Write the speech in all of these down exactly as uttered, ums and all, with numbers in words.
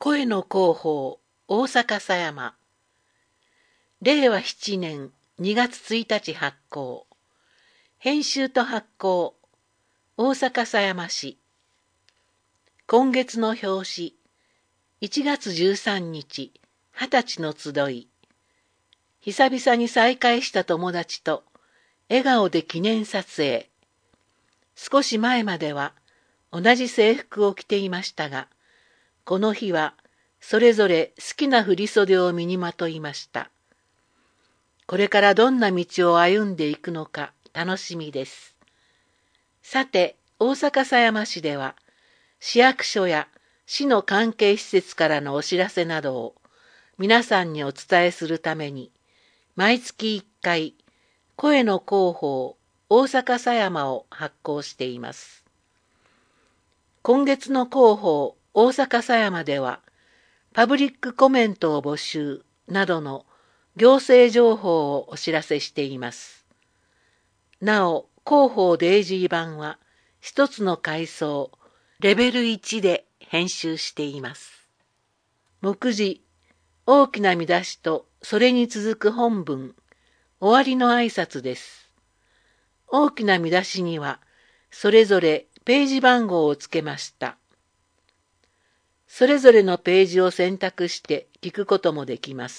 声の広報、大阪狭山。れいわなねんにがつついたち発行。編集と発行、大阪狭山市。今月の表紙、いちがつじゅうさんにち、はたちの集い。久々に再会した友達と、笑顔で記念撮影。少し前までは、同じ制服を着ていましたが、この日は、それぞれ好きな振袖を身にまといました。これからどんな道を歩んでいくのか楽しみです。さて、大阪狭山市では、市役所や市の関係施設からのお知らせなどを皆さんにお伝えするために、毎月いっかい、声の広報大阪狭山を発行しています。今月の広報大阪狭山では、パブリックコメントを募集などの行政情報をお知らせしています。なお、広報デイジー版は一つの階層、レベルいちで編集しています。目次、大きな見出しとそれに続く本文、終わりの挨拶です。大きな見出しには、それぞれページ番号をつけました。それぞれのページを選択して聞くこともできます。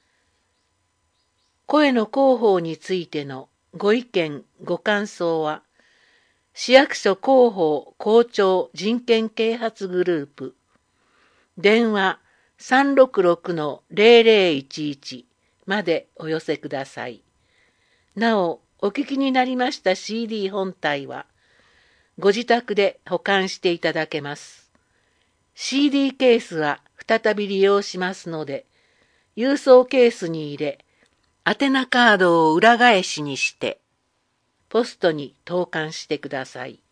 声の広報についてのご意見、ご感想は、市役所広報校長人権啓発グループ、電話 さんろくろくのぜろぜろいちいち までお寄せください。なお、お聞きになりました シーディー 本体は、ご自宅で保管していただけます。シーディー ケースは再び利用しますので、郵送ケースに入れ、宛名カードを裏返しにして、ポストに投函してください。